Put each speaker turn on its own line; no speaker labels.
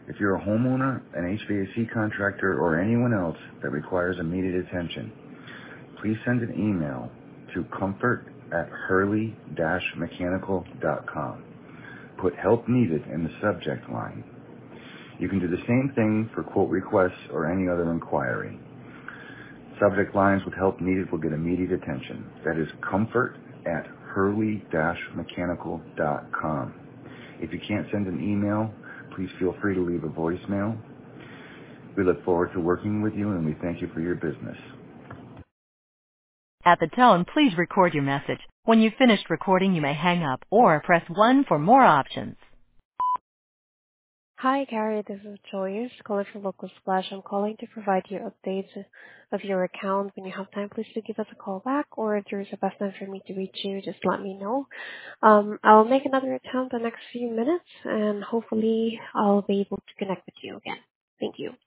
If you're a homeowner, an HVAC contractor, or anyone else that requires immediate attention, please send an email to comfort@hurley-mechanical.com. Put help needed in the subject line. You can do the same thing for quote requests or any other inquiry. Subject lines with help needed will get immediate attention. That is comfort@hurley-mechanical.com. If you can't send an email, please feel free to leave a voicemail. We look forward to working with you, and we thank you for your business.
At the tone, please record your message. When you've finished recording, you may hang up or press 1 for more options.
Hi, Gary. This is Joyce calling from Local Splash. I'm calling to provide you updates of your account. When you have time, please do give us a call back, or if there's a best time for me to reach you, just let me know. I'll make another attempt the next few minutes, and hopefully I'll be able to connect with you again. Thank you.